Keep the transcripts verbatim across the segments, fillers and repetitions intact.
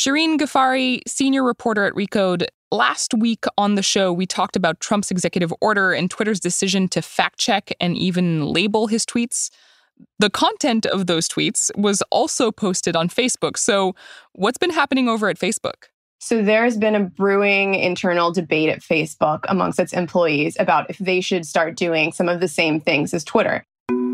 Shireen Ghaffari, senior reporter at Recode. Last week on the show, we talked about Trump's executive order and Twitter's decision to fact-check and even label his tweets. The content of those tweets was also posted on Facebook. So what's been happening over at Facebook? So there's been a brewing internal debate at Facebook amongst its employees about if they should start doing some of the same things as Twitter.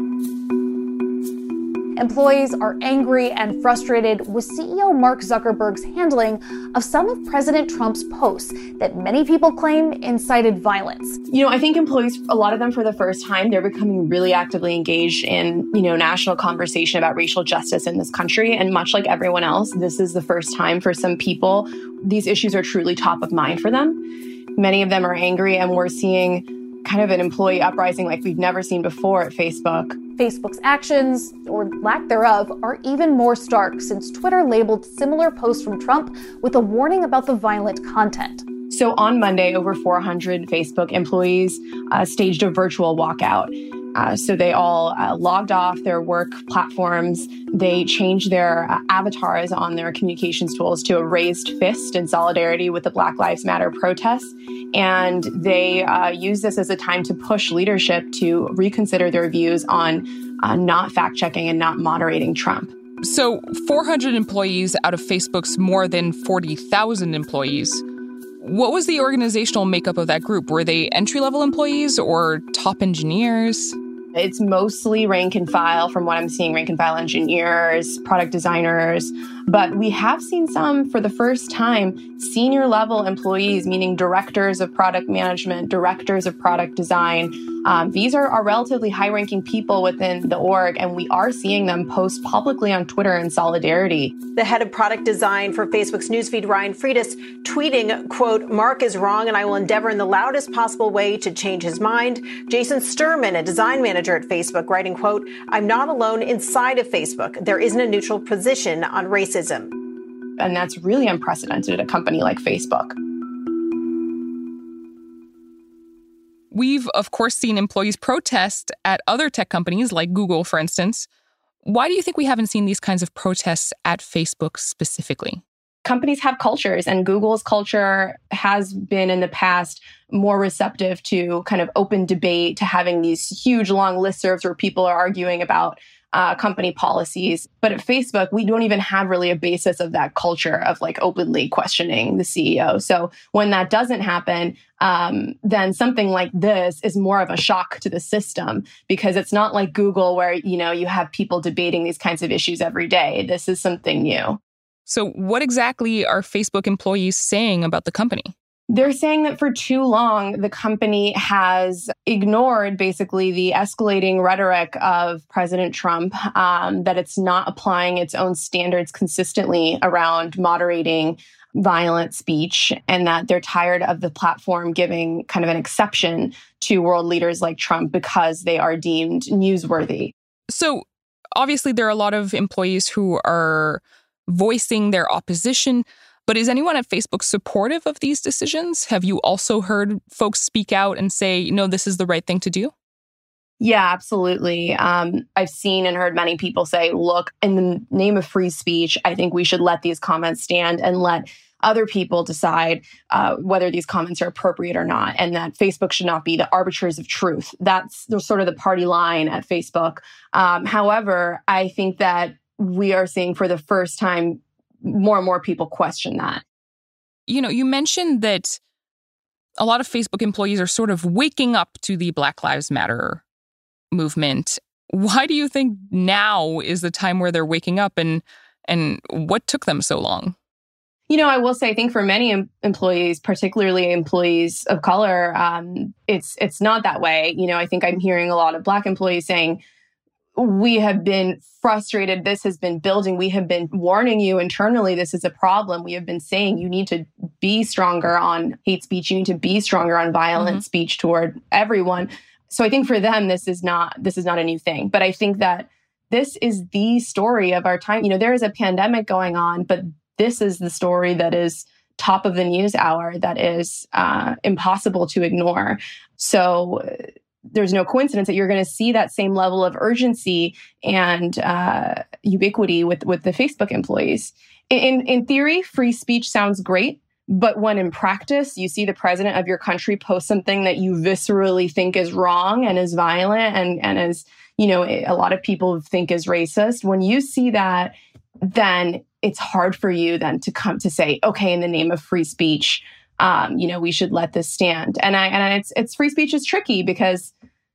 Employees are angry and frustrated with C E O Mark Zuckerberg's handling of some of President Trump's posts that many people claim incited violence. You know, I think employees, a lot of them for the first time, they're becoming really actively engaged in, you know, national conversation about racial justice in this country. And much like everyone else, this is the first time for some people, these issues are truly top of mind for them. Many of them are angry, and we're seeing kind of an employee uprising like we've never seen before at Facebook. Facebook's actions, or lack thereof, are even more stark since Twitter labeled similar posts from Trump with a warning about the violent content. So on Monday, over four hundred Facebook employees uh, staged a virtual walkout. Uh, so they all uh, logged off their work platforms. They changed their uh, avatars on their communications tools to a raised fist in solidarity with the Black Lives Matter protests. And they uh, used this as a time to push leadership to reconsider their views on uh, not fact-checking and not moderating Trump. So four hundred employees out of Facebook's more than forty thousand employees. What was the organizational makeup of that group? Were they entry-level employees or top engineers? It's mostly rank and file, from what I'm seeing, rank and file engineers, product designers. But we have seen some, for the first time, senior level employees, meaning directors of product management, directors of product design. Um, these are, are relatively high-ranking people within the org, and we are seeing them post publicly on Twitter in solidarity. The head of product design for Facebook's newsfeed, Ryan Freitas, tweeting, quote, "Mark is wrong, and I will endeavor in the loudest possible way to change his mind." Jason Sturman, a design manager at Facebook, writing, quote, "I'm not alone inside of Facebook. There isn't a neutral position on racism." And that's really unprecedented at a company like Facebook. We've, of course, seen employees protest at other tech companies like Google, for instance. Why do you think we haven't seen these kinds of protests at Facebook specifically? Companies have cultures, and Google's culture has been in the past more receptive to kind of open debate, to having these huge long listservs where people are arguing about uh, company policies. But at Facebook, we don't even have really a basis of that culture of like openly questioning the C E O. So when that doesn't happen, um, then something like this is more of a shock to the system, because it's not like Google where, you know, you have people debating these kinds of issues every day. This is something new. So what exactly are Facebook employees saying about the company? They're saying that for too long, the company has ignored basically the escalating rhetoric of President Trump, um, that it's not applying its own standards consistently around moderating violent speech, and that they're tired of the platform giving kind of an exception to world leaders like Trump because they are deemed newsworthy. So obviously there are a lot of employees who are voicing their opposition. But is anyone at Facebook supportive of these decisions? Have you also heard folks speak out and say, no, this is the right thing to do? Yeah, absolutely. Um, I've seen and heard many people say, look, in the name of free speech, I think we should let these comments stand and let other people decide uh, whether these comments are appropriate or not, and that Facebook should not be the arbiters of truth. That's sort of the party line at Facebook. Um, however, I think that we are seeing for the first time more and more people question that. You know, you mentioned that a lot of Facebook employees are sort of waking up to the Black Lives Matter movement. Why do you think now is the time where they're waking up, and and what took them so long? You know, I will say, I think for many em- employees, particularly employees of color, um, it's it's not that way. You know, I think I'm hearing a lot of Black employees saying, we have been frustrated. This has been building. We have been warning you internally. This is a problem. We have been saying you need to be stronger on hate speech. You need to be stronger on violent mm-hmm. speech toward everyone. So I think for them, this is not this is not a new thing. But I think that this is the story of our time. You know, there is a pandemic going on, but this is the story that is top of the news hour, that is uh, impossible to ignore. So there's no coincidence that you're going to see that same level of urgency and uh, ubiquity with, with the Facebook employees. In, in theory, free speech sounds great. But when in practice, you see the president of your country post something that you viscerally think is wrong and is violent and, and is, you know, a lot of people think is racist. When you see that, then it's hard for you then to come to say, okay, in the name of free speech, um, you know, we should let this stand. And I, and it's, it's free speech is tricky because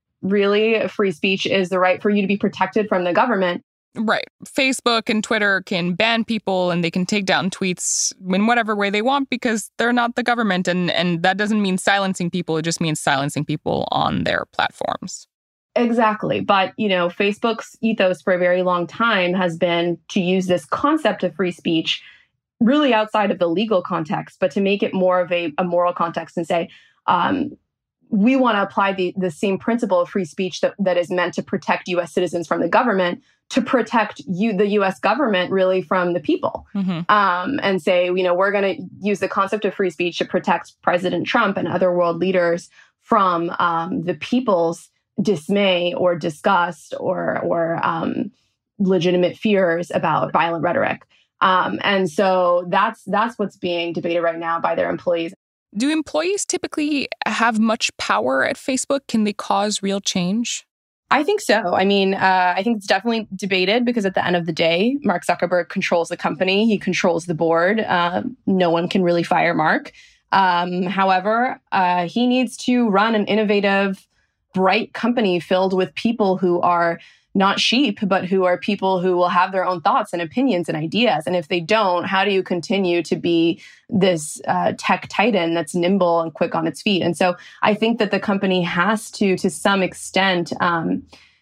really free speech is the right for you to be protected from the government. Right. Facebook and Twitter can ban people and they can take down tweets in whatever way they want because they're not the government. And, and that doesn't mean silencing people. It just means silencing people on their platforms. Exactly. But, you know, Facebook's ethos for a very long time has been to use this concept of free speech really outside of the legal context, but to make it more of a, a moral context and say, um, we want to apply the, the same principle of free speech that, that is meant to protect U S citizens from the government to protect you, the U S government, really from the people. Mm-hmm. Um, and say, you know, we're going to use the concept of free speech to protect President Trump and other world leaders from um, the people's dismay or disgust or, or um, legitimate fears about violent rhetoric. Um, and so that's that's what's being debated right now by their employees. Do employees typically have much power at Facebook? Can they cause real change? I think so. I mean, uh, I think it's definitely debated because at the end of the day, Mark Zuckerberg controls the company. He controls the board. Uh, no one can really fire Mark. Um, however, uh, he needs to run an innovative, bright company filled with people who are not sheep, but who are people who will have their own thoughts and opinions and ideas. And if they don't, how do you continue to be this uh, tech titan that's nimble and quick on its feet? And so I think that the company has to, to some extent, um,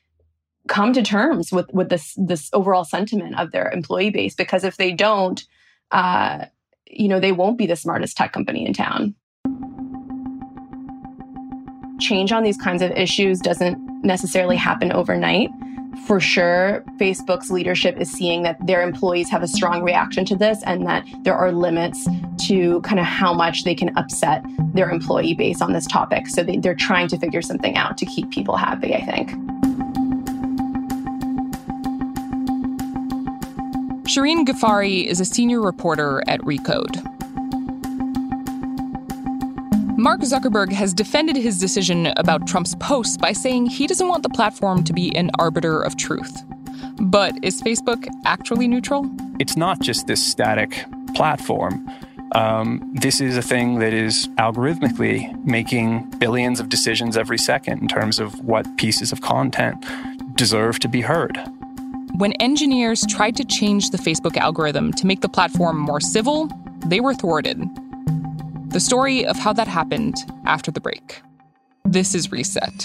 come to terms with, with this, this overall sentiment of their employee base, because if they don't, uh, you know, they won't be the smartest tech company in town. Change on these kinds of issues doesn't necessarily happen overnight. For sure, Facebook's leadership is seeing that their employees have a strong reaction to this and that there are limits to kind of how much they can upset their employee base on this topic. So they, they're trying to figure something out to keep people happy, I think. Shireen Ghaffari is a senior reporter at Recode. Mark Zuckerberg has defended his decision about Trump's posts by saying he doesn't want the platform to be an arbiter of truth. But is Facebook actually neutral? It's not just this static platform. Um, this is a thing that is algorithmically making billions of decisions every second in terms of what pieces of content deserve to be heard. When engineers tried to change the Facebook algorithm to make the platform more civil, they were thwarted. The story of how that happened after the break. This is Reset.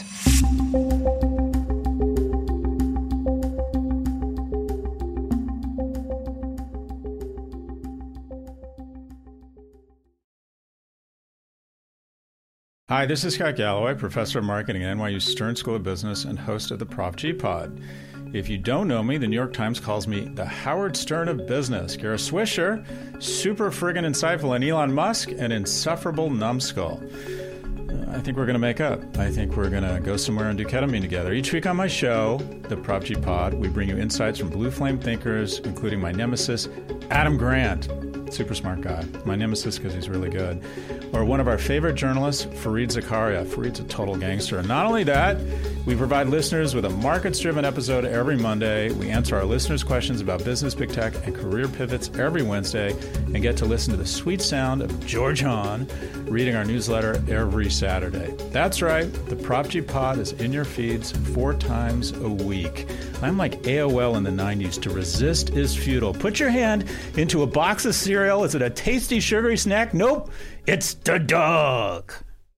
Hi, this is Scott Galloway, professor of marketing at N Y U Stern School of Business and host of the Prop G Pod. If you don't know me, the New York Times calls me the Howard Stern of business. Kara Swisher, super friggin' insightful, and Elon Musk, an insufferable numbskull. Uh, I think we're going to make up. I think we're going to go somewhere and do ketamine together. Each week on my show, the Prop G Pod, we bring you insights from blue flame thinkers, including my nemesis, Adam Grant. Super smart guy. My nemesis because he's really good. Or one of our favorite journalists, Fareed Zakaria. Fareed's a total gangster. And not only that, we provide listeners with a markets-driven episode every Monday. We answer our listeners' questions about business, big tech, and career pivots every Wednesday, and get to listen to the sweet sound of George Hahn reading our newsletter every Saturday. That's right. The Prop G Pod is in your feeds four times a week. I'm like A O L in the nineties. To resist is futile. Put your hand into a box of cereal. Is it a tasty, sugary snack? Nope. It's the dog.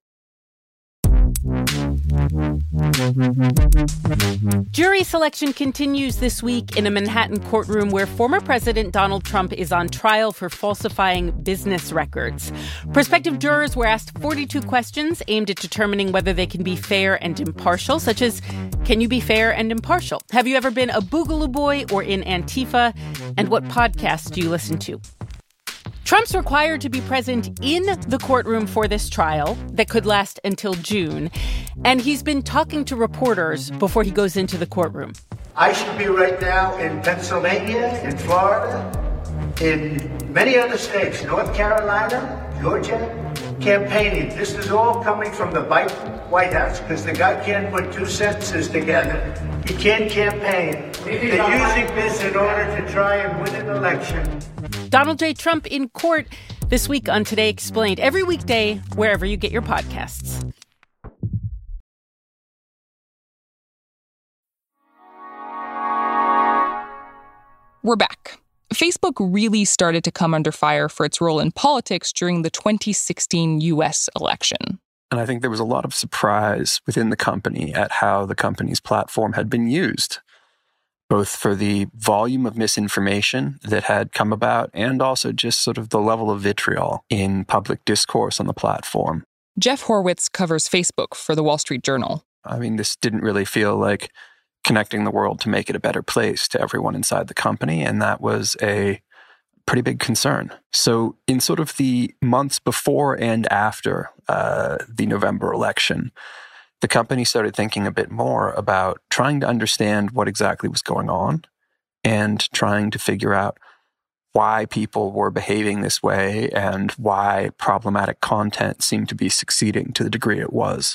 Jury selection continues this week in a Manhattan courtroom where former President Donald Trump is on trial for falsifying business records. Prospective jurors were asked forty-two questions aimed at determining whether they can be fair and impartial, such as, can you be fair and impartial? Have you ever been a Boogaloo Boy or in Antifa? And what podcasts do you listen to? Trump's required to be present in the courtroom for this trial that could last until June, and he's been talking to reporters before he goes into the courtroom. I should be right now in Pennsylvania, in Florida, in many other states, North Carolina, Georgia, campaigning. This is all coming from the White House because the guy can't put two sentences together. He can't campaign. They're using this in order to try and win an election. Donald J. Trump in court this week on Today Explained, every weekday wherever you get your podcasts. We're back. Facebook really started to come under fire for its role in politics during the twenty sixteen U S election. And I think there was a lot of surprise within the company at how the company's platform had been used, both for the volume of misinformation that had come about and also just sort of the level of vitriol in public discourse on the platform. Jeff Horwitz covers Facebook for the Wall Street Journal. I mean, this didn't really feel like connecting the world to make it a better place to everyone inside the company, and that was a pretty big concern. So in sort of the months before and after uh, the November election, the company started thinking a bit more about trying to understand what exactly was going on and trying to figure out why people were behaving this way and why problematic content seemed to be succeeding to the degree it was.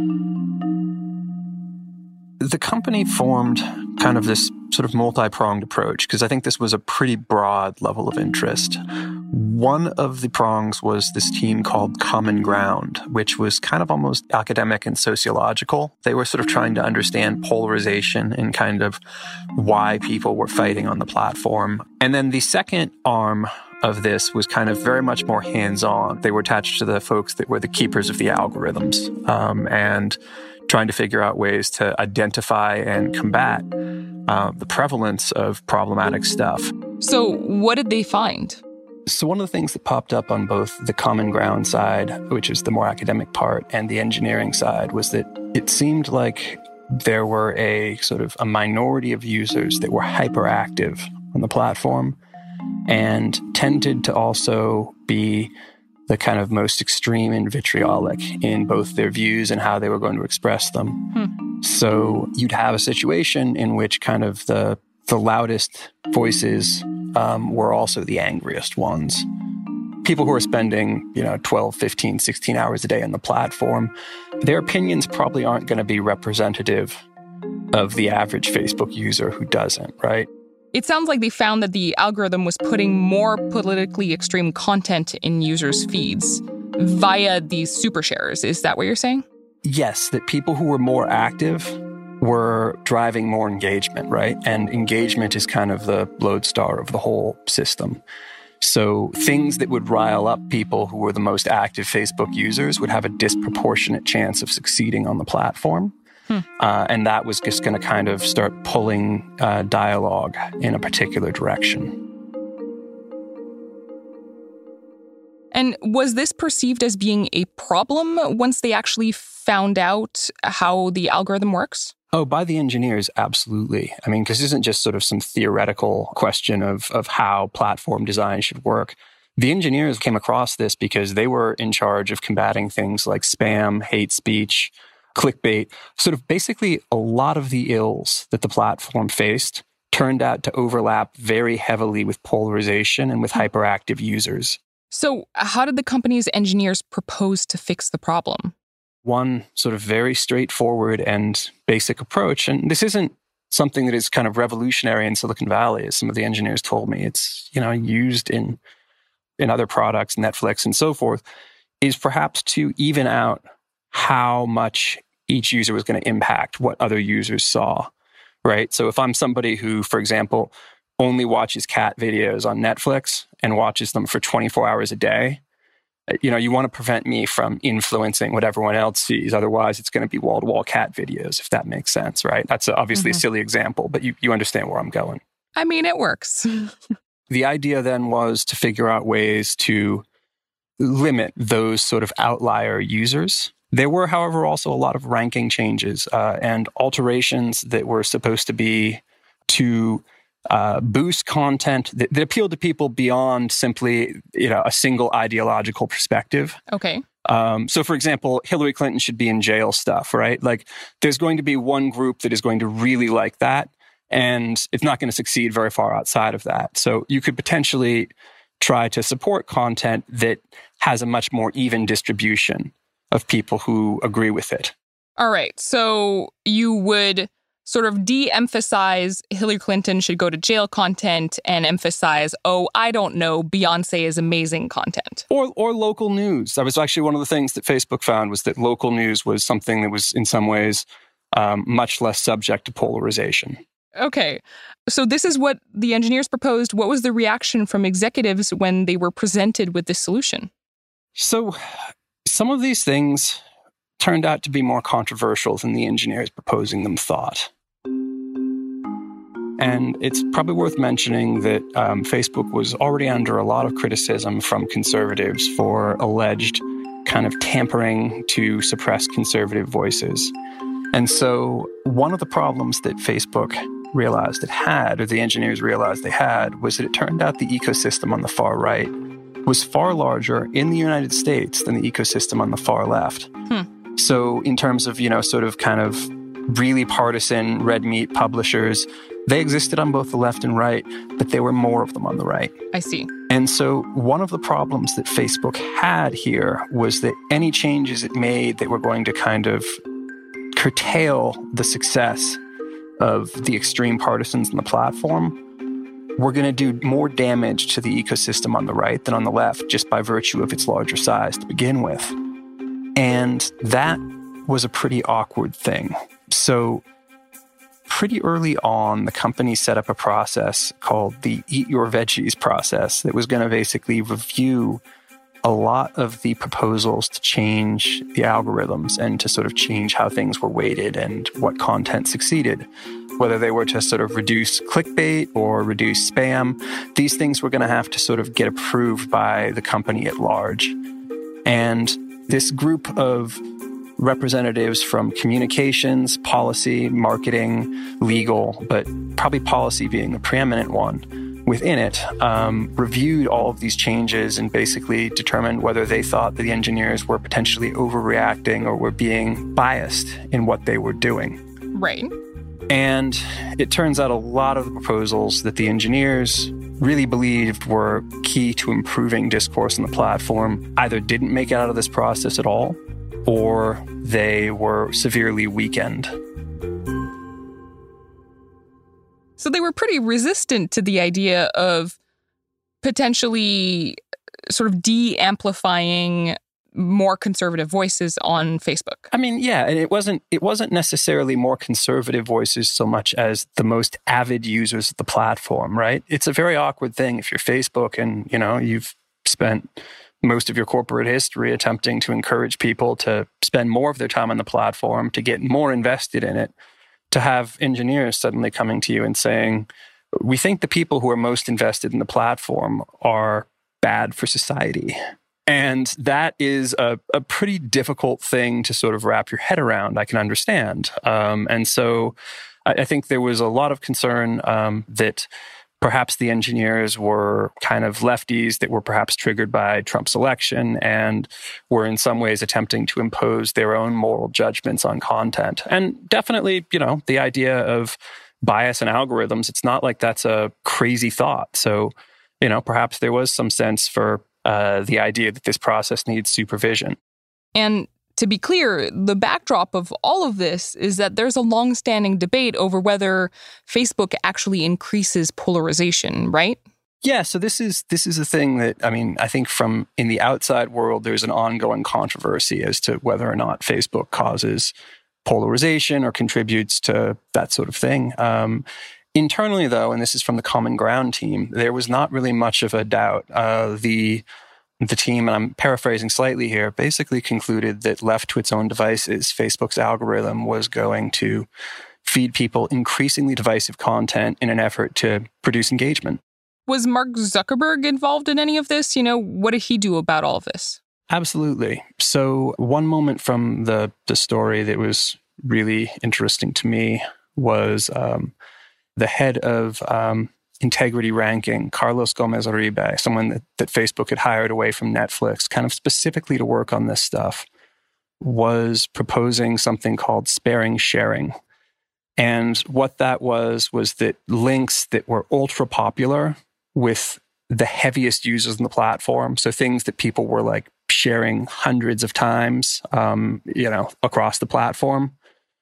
The company formed kind of this sort of multi-pronged approach because I think this was a pretty broad level of interest. One of the prongs was this team called Common Ground, which was kind of almost academic and sociological. They were sort of trying to understand polarization and kind of why people were fighting on the platform. And then the second arm of this was kind of very much more hands-on. They were attached to the folks that were the keepers of the algorithms um, and trying to figure out ways to identify and combat uh, the prevalence of problematic stuff. So what did they find? So one of the things that popped up on both the Common Ground side, which is the more academic part, and the engineering side, was that it seemed like there were a sort of a minority of users that were hyperactive on the platform and tended to also be the kind of most extreme and vitriolic in both their views and how they were going to express them. Hmm. So you'd have a situation in which kind of the the loudest voices um, were also the angriest ones. People who are spending, you know, twelve, fifteen, sixteen hours a day on the platform, their opinions probably aren't going to be representative of the average Facebook user who doesn't, right? It sounds like they found that the algorithm was putting more politically extreme content in users' feeds via these super shares. Is that what you're saying? Yes, that people who were more active were driving more engagement, right? And engagement is kind of the lodestar of the whole system. So things that would rile up people who were the most active Facebook users would have a disproportionate chance of succeeding on the platform. Hmm. Uh, and that was just going to kind of start pulling uh, dialogue in a particular direction. And was this perceived as being a problem once they actually found out how the algorithm works? Oh, by the engineers, absolutely. I mean, because this isn't just sort of some theoretical question of, of how platform design should work. The engineers came across this because they were in charge of combating things like spam, hate speech, clickbait, sort of basically a lot of the ills that the platform faced turned out to overlap very heavily with polarization and with hyperactive users. So how did the company's engineers propose to fix the problem? One sort of very straightforward and basic approach, and this isn't something that is kind of revolutionary in Silicon Valley, as some of the engineers told me. It's, you know, used in in other products, Netflix and so forth, is perhaps to even out how much each user was going to impact what other users saw, right? So if I'm somebody who, for example, only watches cat videos on Netflix and watches them for twenty-four hours a day, you know, you want to prevent me from influencing what everyone else sees. Otherwise, it's going to be wall-to-wall cat videos, if that makes sense, right? That's obviously mm-hmm. a silly example, but you, you understand where I'm going. I mean, it works. The idea then was to figure out ways to limit those sort of outlier users. There were, however, also a lot of ranking changes uh, and alterations that were supposed to be to uh, boost content that, that appealed to people beyond simply, you know, a single ideological perspective. Okay. Um, so, for example, Hillary Clinton should be in jail stuff, right? Like, there's going to be one group that is going to really like that, and it's not going to succeed very far outside of that. So you could potentially try to support content that has a much more even distribution of people who agree with it. All right. So you would sort of de-emphasize Hillary Clinton should go to jail content and emphasize, oh, I don't know, Beyonce is amazing content. Or or local news. That was actually one of the things that Facebook found, was that local news was something that was in some ways um, much less subject to polarization. Okay. So this is what the engineers proposed. What was the reaction from executives when they were presented with this solution? So some of these things turned out to be more controversial than the engineers proposing them thought. And it's probably worth mentioning that um, Facebook was already under a lot of criticism from conservatives for alleged kind of tampering to suppress conservative voices. And so one of the problems that Facebook realized it had, or the engineers realized they had, was that it turned out the ecosystem on the far right was far larger in the United States than the ecosystem on the far left. Hmm. So in terms of, you know, sort of kind of really partisan red meat publishers, they existed on both the left and right, but there were more of them on the right. I see. And so one of the problems that Facebook had here was that any changes it made that were going to kind of curtail the success of the extreme partisans in the platform were going to do more damage to the ecosystem on the right than on the left, just by virtue of its larger size to begin with. And that was a pretty awkward thing. So pretty early on, the company set up a process called the Eat Your Veggies process that was going to basically review a lot of the proposals to change the algorithms and to sort of change how things were weighted and what content succeeded. Whether they were to sort of reduce clickbait or reduce spam, these things were going to have to sort of get approved by the company at large. And this group of representatives from communications, policy, marketing, legal, but probably policy being the preeminent one within it, um, reviewed all of these changes and basically determined whether they thought that the engineers were potentially overreacting or were being biased in what they were doing. Right. And it turns out a lot of the proposals that the engineers really believed were key to improving discourse on the platform either didn't make it out of this process at all, or they were severely weakened. So they were pretty resistant to the idea of potentially sort of de-amplifying more conservative voices on Facebook. I mean, yeah, and it wasn't it wasn't necessarily more conservative voices so much as the most avid users of the platform, right? It's a very awkward thing if you're Facebook and, you know, you've spent most of your corporate history attempting to encourage people to spend more of their time on the platform, to get more invested in it, to have engineers suddenly coming to you and saying, we think the people who are most invested in the platform are bad for society. And that is a, a pretty difficult thing to sort of wrap your head around, I can understand. Um, and so I, I think there was a lot of concern um, that perhaps the engineers were kind of lefties that were perhaps triggered by Trump's election and were in some ways attempting to impose their own moral judgments on content. And definitely, you know, the idea of bias in algorithms, it's not like that's a crazy thought. So, you know, perhaps there was some sense for uh, the idea that this process needs supervision. And to be clear, the backdrop of all of this is that there's a long-standing debate over whether Facebook actually increases polarization, right? Yeah, so this is this is a thing that, I mean, I think from in the outside world, there's an ongoing controversy as to whether or not Facebook causes polarization or contributes to that sort of thing. Um, internally, though, and this is from the Common Ground team, there was not really much of a doubt. Uh, the The team, and I'm paraphrasing slightly here, basically concluded that left to its own devices, Facebook's algorithm was going to feed people increasingly divisive content in an effort to produce engagement. Was Mark Zuckerberg involved in any of this? You know, what did he do about all of this? Absolutely. So one moment from the, the story that was really interesting to me was um, the head of um, integrity ranking, Carlos Gomez-Uribe, someone that, that Facebook had hired away from Netflix, kind of specifically to work on this stuff, was proposing something called sparing sharing. And what that was, was that links that were ultra popular with the heaviest users on the platform, so things that people were like sharing hundreds of times, um, you know, across the platform,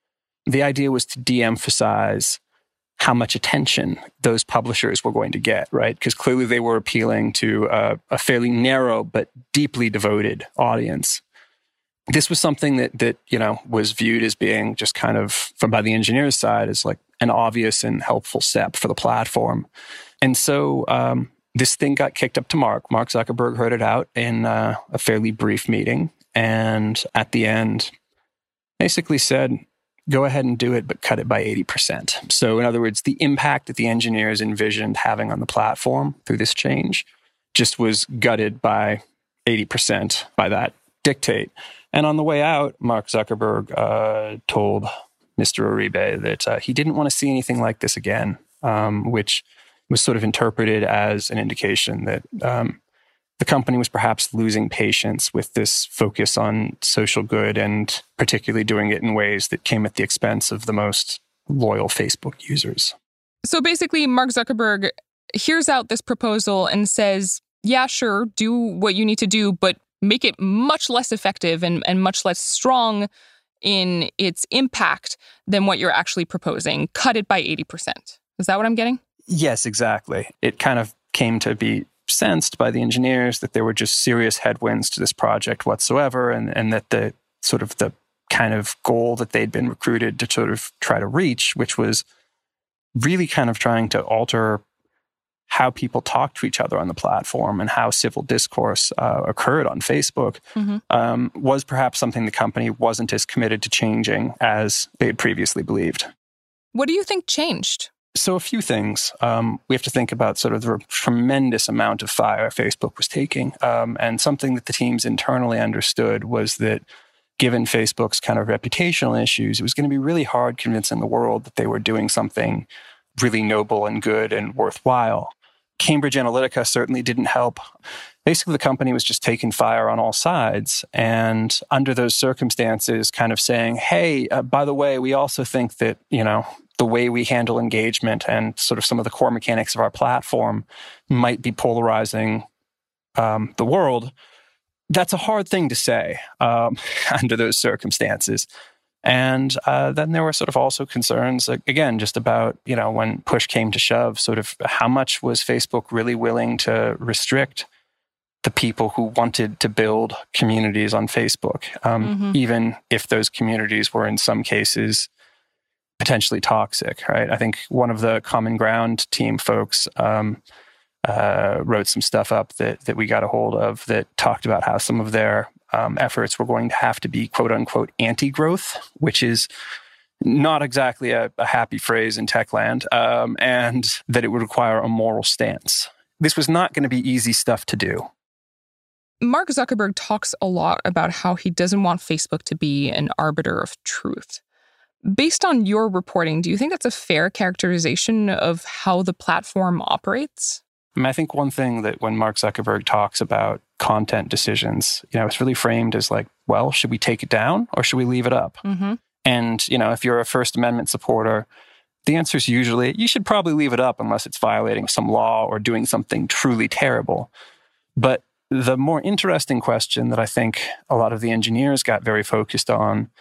the idea was to de-emphasize how much attention those publishers were going to get, right? Because clearly they were appealing to a, a fairly narrow but deeply devoted audience. This was something that, that, you know, was viewed as being just kind of, from by the engineers' side, as like an obvious and helpful step for the platform. And so um, this thing got kicked up to Mark. Mark Zuckerberg heard it out in uh, a fairly brief meeting. And at the end, basically said, go ahead and do it, but cut it by eighty percent. So in other words, the impact that the engineers envisioned having on the platform through this change just was gutted by eighty percent by that dictate. And on the way out, Mark Zuckerberg uh, told Mister Uribe that uh, he didn't want to see anything like this again, um, which was sort of interpreted as an indication that um, the company was perhaps losing patience with this focus on social good, and particularly doing it in ways that came at the expense of the most loyal Facebook users. So basically, Mark Zuckerberg hears out this proposal and says, yeah, sure, do what you need to do, but make it much less effective and, and much less strong in its impact than what you're actually proposing. Cut it by eighty percent. Is that what I'm getting? Yes, exactly. It kind of came to be sensed by the engineers that there were just serious headwinds to this project whatsoever, and, and that the sort of the kind of goal that they'd been recruited to sort of try to reach, which was really kind of trying to alter how people talk to each other on the platform and how civil discourse uh, occurred on Facebook, mm-hmm. um, was perhaps something the company wasn't as committed to changing as they had previously believed. What do you think changed? So a few things. Um, we have to think about sort of the tremendous amount of fire Facebook was taking. Um, and something that the teams internally understood was that given Facebook's kind of reputational issues, it was going to be really hard convincing the world that they were doing something really noble and good and worthwhile. Cambridge Analytica certainly didn't help. Basically, the company was just taking fire on all sides. And under those circumstances, kind of saying, hey, uh, by the way, we also think that, you know, the way we handle engagement and sort of some of the core mechanics of our platform might be polarizing um, the world. That's a hard thing to say um, under those circumstances. And uh, then there were sort of also concerns, again, just about, you know, when push came to shove, sort of how much was Facebook really willing to restrict the people who wanted to build communities on Facebook, um, mm-hmm. even if those communities were in some cases potentially toxic, right? I think one of the Common Ground team folks um, uh, wrote some stuff up that that we got a hold of that talked about how some of their Um, efforts were going to have to be quote unquote anti-growth, which is not exactly a, a happy phrase in tech land, um, and that it would require a moral stance. This was not going to be easy stuff to do. Mark Zuckerberg talks a lot about how he doesn't want Facebook to be an arbiter of truth. Based on your reporting, do you think that's a fair characterization of how the platform operates? I mean, I think one thing that when Mark Zuckerberg talks about content decisions, you know, it's really framed as like, well, should we take it down or should we leave it up? Mm-hmm. And, you know, if you're a First Amendment supporter, the answer is usually you should probably leave it up unless it's violating some law or doing something truly terrible. But the more interesting question that I think a lot of the engineers got very focused on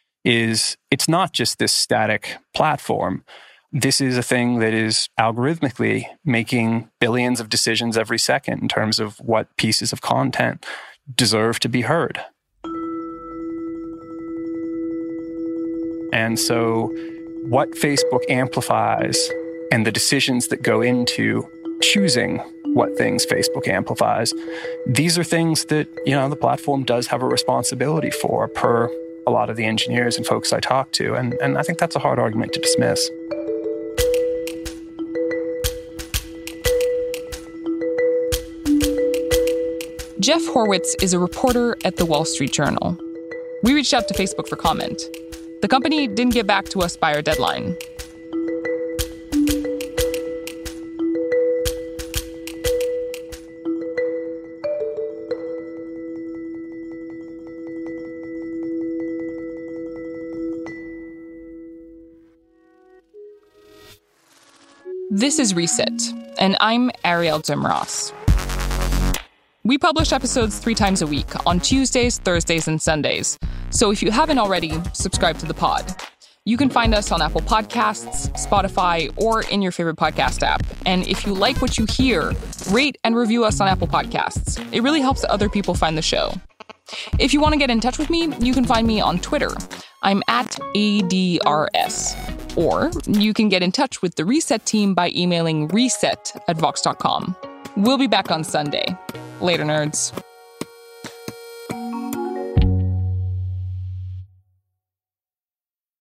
is it's not just this static platform. This is a thing that is algorithmically making billions of decisions every second in terms of what pieces of content deserve to be heard. And so what Facebook amplifies and the decisions that go into choosing what things Facebook amplifies, these are things that, you know, the platform does have a responsibility for per a lot of the engineers and folks I talk to. And, and I think that's a hard argument to dismiss. Jeff Horwitz is a reporter at The Wall Street Journal. We reached out to Facebook for comment. The company didn't get back to us by our deadline. This is Reset, and I'm Ariel Zimros. We publish episodes three times a week, on Tuesdays, Thursdays, and Sundays. So if you haven't already, subscribe to the pod. You can find us on Apple Podcasts, Spotify, or in your favorite podcast app. And if you like what you hear, rate and review us on Apple Podcasts. It really helps other people find the show. If you want to get in touch with me, you can find me on Twitter. I'm at A D R S. Or you can get in touch with the Reset team by emailing reset at vox dot com. We'll be back on Sunday. Later, nerds.